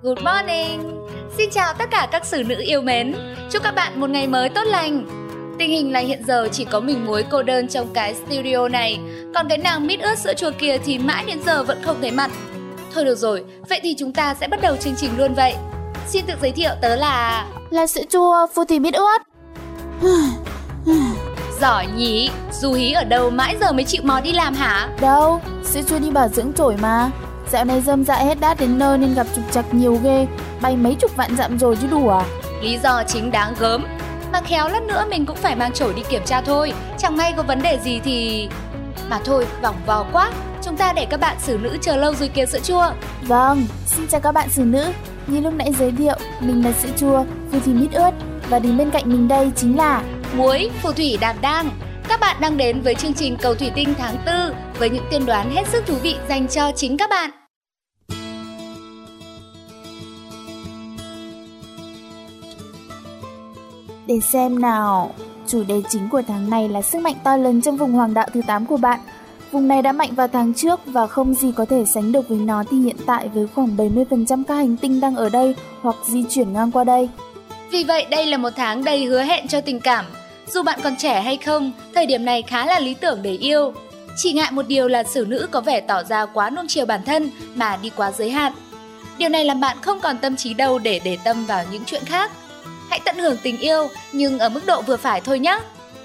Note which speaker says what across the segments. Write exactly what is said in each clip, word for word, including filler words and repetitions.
Speaker 1: Good morning! Xin chào tất cả các xử nữ yêu mến. Chúc các bạn một ngày mới tốt lành. Tình hình là hiện giờ chỉ có mình Muối cô đơn trong cái studio này. Còn cái nàng mít ướt sữa chua kia thì mãi đến giờ vẫn không thấy mặt. Thôi được rồi, vậy thì chúng ta sẽ bắt đầu chương trình luôn vậy. Xin tự giới thiệu tớ là...
Speaker 2: Là sữa chua phù thủy mít ướt.
Speaker 1: Giỏi nhỉ, Du Hí ở đâu mãi giờ mới chịu mò đi làm hả?
Speaker 2: Đâu, sữa chua đi bảo dưỡng trổi mà. Dạo này rơm rạ hết đát đến nơi nên gặp trục trặc nhiều ghê. Bay mấy chục vạn dặm rồi chứ đủ à?
Speaker 1: Lý do chính đáng gớm. Mà khéo lát nữa mình cũng phải mang chổi đi kiểm tra thôi. Chẳng may có vấn đề gì thì... Mà thôi, vòng vò quá. Chúng ta để các bạn xử nữ chờ lâu rồi kìa sữa chua.
Speaker 2: Vâng, xin chào các bạn xử nữ. Như lúc nãy giới thiệu, mình là sữa chua, phù thủy mít ướt. Và đứng bên cạnh mình đây chính là...
Speaker 1: Muối, phù thủy đảm đang. Các bạn đang đến với chương trình Cầu Thủy Tinh tháng tư với những tiên đoán hết sức thú vị dành cho chính các bạn.
Speaker 2: Để xem nào, chủ đề chính của tháng này là sức mạnh to lớn trong vùng hoàng đạo thứ tám của bạn. Vùng này đã mạnh vào tháng trước và không gì có thể sánh được với nó thì hiện tại với khoảng bảy mươi phần trăm các hành tinh đang ở đây hoặc di chuyển ngang qua đây.
Speaker 1: Vì vậy đây là một tháng đầy hứa hẹn cho tình cảm. Dù bạn còn trẻ hay không, thời điểm này khá là lý tưởng để yêu. Chỉ ngại một điều là xử nữ có vẻ tỏ ra quá nuông chiều bản thân mà đi quá giới hạn. Điều này làm bạn không còn tâm trí đâu để để tâm vào những chuyện khác. Hãy tận hưởng tình yêu nhưng ở mức độ vừa phải thôi nhé.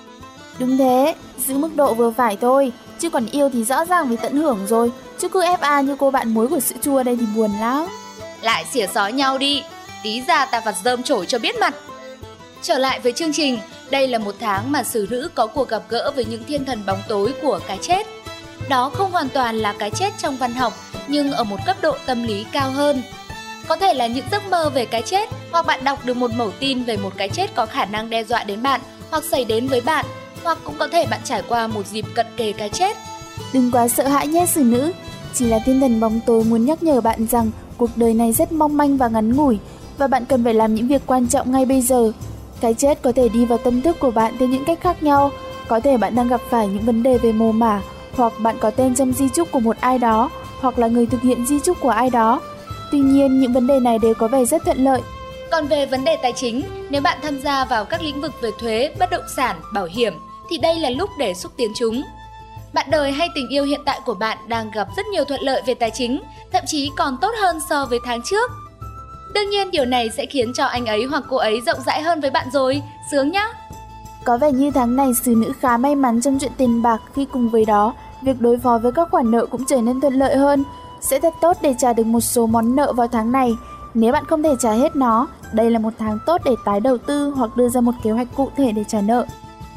Speaker 2: Đúng thế, giữ mức độ vừa phải thôi. Chứ còn yêu thì rõ ràng phải tận hưởng rồi. Chứ cứ ép a như cô bạn Muối của sữa chua đây thì buồn lắm.
Speaker 1: Lại xỉa xói nhau đi, tí ra ta vặt rơm chổi cho biết mặt. Trở lại với chương trình, đây là một tháng mà xử nữ có cuộc gặp gỡ với những thiên thần bóng tối của cái chết. Đó không hoàn toàn là cái chết trong văn học, nhưng ở một cấp độ tâm lý cao hơn. Có thể là những giấc mơ về cái chết, hoặc bạn đọc được một mẩu tin về một cái chết có khả năng đe dọa đến bạn, hoặc xảy đến với bạn, hoặc cũng có thể bạn trải qua một dịp cận kề cái chết.
Speaker 2: Đừng quá sợ hãi nhé xử nữ, chỉ là thiên thần bóng tối muốn nhắc nhở bạn rằng cuộc đời này rất mong manh và ngắn ngủi, và bạn cần phải làm những việc quan trọng ngay bây giờ. Cái chết có thể đi vào tâm thức của bạn theo những cách khác nhau. Có thể bạn đang gặp phải những vấn đề về mồ mả, hoặc bạn có tên trong di chúc của một ai đó, hoặc là người thực hiện di chúc của ai đó. Tuy nhiên, những vấn đề này đều có vẻ rất thuận lợi.
Speaker 1: Còn về vấn đề tài chính, nếu bạn tham gia vào các lĩnh vực về thuế, bất động sản, bảo hiểm, thì đây là lúc để xúc tiến chúng. Bạn đời hay tình yêu hiện tại của bạn đang gặp rất nhiều thuận lợi về tài chính, thậm chí còn tốt hơn so với tháng trước. Đương nhiên điều này sẽ khiến cho anh ấy hoặc cô ấy rộng rãi hơn với bạn rồi, sướng nhá!
Speaker 2: Có vẻ như tháng này xử nữ khá may mắn trong chuyện tiền bạc, khi cùng với đó, việc đối phó với các khoản nợ cũng trở nên thuận lợi hơn. Sẽ thật tốt để trả được một số món nợ vào tháng này. Nếu bạn không thể trả hết nó, đây là một tháng tốt để tái đầu tư hoặc đưa ra một kế hoạch cụ thể để trả nợ.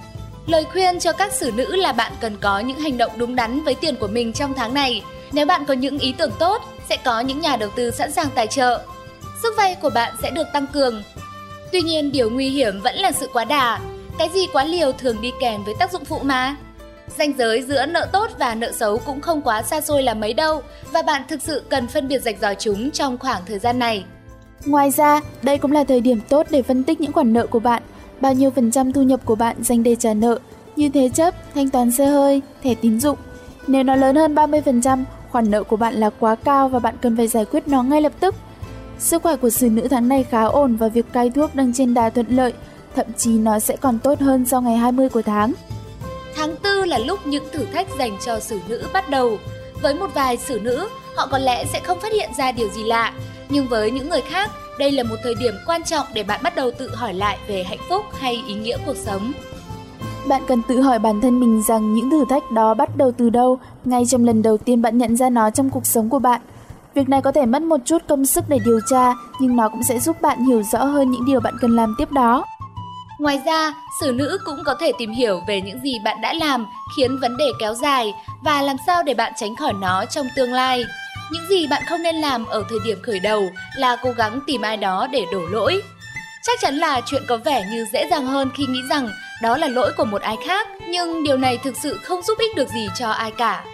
Speaker 1: Lời khuyên cho các xử nữ là bạn cần có những hành động đúng đắn với tiền của mình trong tháng này. Nếu bạn có những ý tưởng tốt, sẽ có những nhà đầu tư sẵn sàng tài trợ. Sức vay của bạn sẽ được tăng cường. Tuy nhiên điều nguy hiểm vẫn là sự quá đà. Cái gì quá liều thường đi kèm với tác dụng phụ mà. Ranh giới giữa nợ tốt và nợ xấu cũng không quá xa xôi là mấy đâu, và bạn thực sự cần phân biệt rạch ròi chúng trong khoảng thời gian này.
Speaker 2: Ngoài ra, đây cũng là thời điểm tốt để phân tích những khoản nợ của bạn. Bao nhiêu phần trăm thu nhập của bạn dành để trả nợ, như thế chấp, thanh toán xe hơi, thẻ tín dụng. Nếu nó lớn hơn ba mươi phần trăm, khoản nợ của bạn là quá cao và bạn cần phải giải quyết nó ngay lập tức. Sức khỏe của xử nữ tháng này khá ổn và việc cai thuốc đang trên đà thuận lợi, thậm chí nó sẽ còn tốt hơn sau ngày hai mươi của tháng.
Speaker 1: Tháng tư là lúc những thử thách dành cho xử nữ bắt đầu. Với một vài xử nữ, họ có lẽ sẽ không phát hiện ra điều gì lạ, nhưng với những người khác, đây là một thời điểm quan trọng để bạn bắt đầu tự hỏi lại về hạnh phúc hay ý nghĩa cuộc sống.
Speaker 2: Bạn cần tự hỏi bản thân mình rằng những thử thách đó bắt đầu từ đâu, ngay trong lần đầu tiên bạn nhận ra nó trong cuộc sống của bạn. Việc này có thể mất một chút công sức để điều tra, nhưng nó cũng sẽ giúp bạn hiểu rõ hơn những điều bạn cần làm tiếp đó.
Speaker 1: Ngoài ra, xử nữ cũng có thể tìm hiểu về những gì bạn đã làm khiến vấn đề kéo dài và làm sao để bạn tránh khỏi nó trong tương lai. Những gì bạn không nên làm ở thời điểm khởi đầu là cố gắng tìm ai đó để đổ lỗi. Chắc chắn là chuyện có vẻ như dễ dàng hơn khi nghĩ rằng đó là lỗi của một ai khác, nhưng điều này thực sự không giúp ích được gì cho ai cả.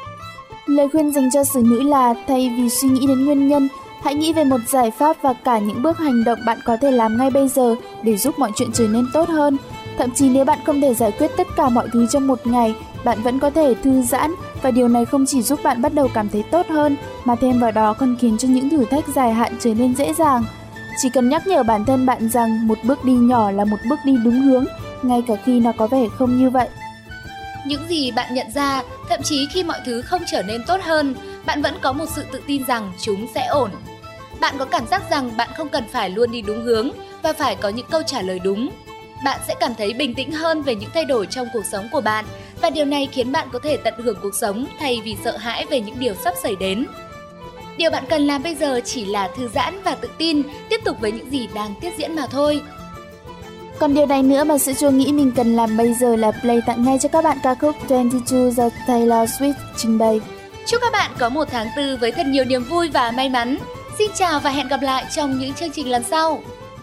Speaker 2: Lời khuyên dành cho xử nữ là thay vì suy nghĩ đến nguyên nhân, hãy nghĩ về một giải pháp và cả những bước hành động bạn có thể làm ngay bây giờ để giúp mọi chuyện trở nên tốt hơn. Thậm chí nếu bạn không thể giải quyết tất cả mọi thứ trong một ngày, bạn vẫn có thể thư giãn và điều này không chỉ giúp bạn bắt đầu cảm thấy tốt hơn, mà thêm vào đó còn khiến cho những thử thách dài hạn trở nên dễ dàng. Chỉ cần nhắc nhở bản thân bạn rằng một bước đi nhỏ là một bước đi đúng hướng, ngay cả khi nó có vẻ không như vậy.
Speaker 1: Những gì bạn nhận ra, thậm chí khi mọi thứ không trở nên tốt hơn, bạn vẫn có một sự tự tin rằng chúng sẽ ổn. Bạn có cảm giác rằng bạn không cần phải luôn đi đúng hướng và phải có những câu trả lời đúng. Bạn sẽ cảm thấy bình tĩnh hơn về những thay đổi trong cuộc sống của bạn, và điều này khiến bạn có thể tận hưởng cuộc sống thay vì sợ hãi về những điều sắp xảy đến. Điều bạn cần làm bây giờ chỉ là thư giãn và tự tin, tiếp tục với những gì đang tiếp diễn mà thôi.
Speaker 2: Còn điều này nữa mà sữa chua nghĩ mình cần làm bây giờ là play tặng ngay cho các bạn ca khúc hai mươi hai do Taylor Swift trình bày.
Speaker 1: Chúc các bạn có một tháng tư với thật nhiều niềm vui và may mắn. Xin chào và hẹn gặp lại trong những chương trình lần sau.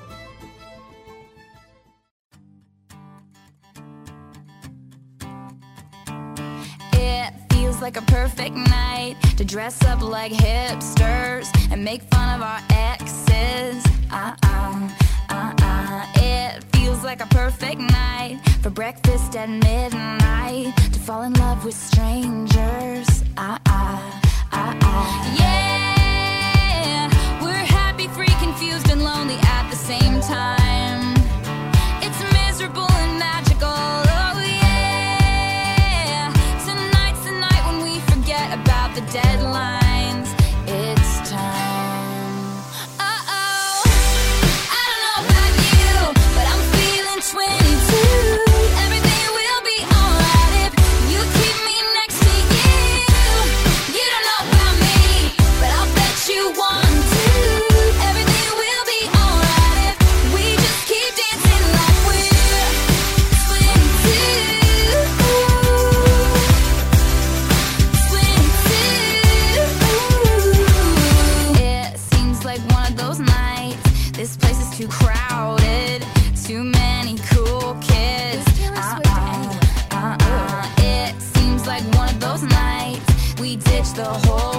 Speaker 3: Like a perfect night to dress up like hipsters and make fun of our exes. Uh-uh, uh-uh. It feels like a perfect night for breakfast at midnight, to fall in love with strangers. Uh-uh, uh-uh. Yeah, we're happy, free, confused, and lonely at the same time. It's miserable and magical. About the deadlines, it's time. Uh-oh, I don't know about you, but I'm feeling twenty-two. Everything will be alright if you keep me next to you. You don't know about me, but I'll bet you want to. Everything will be alright if we just keep dancing like we're twenty-two. This place is too crowded, too many cool kids. Uh-uh, uh-uh. It seems like one of those nights we ditch the whole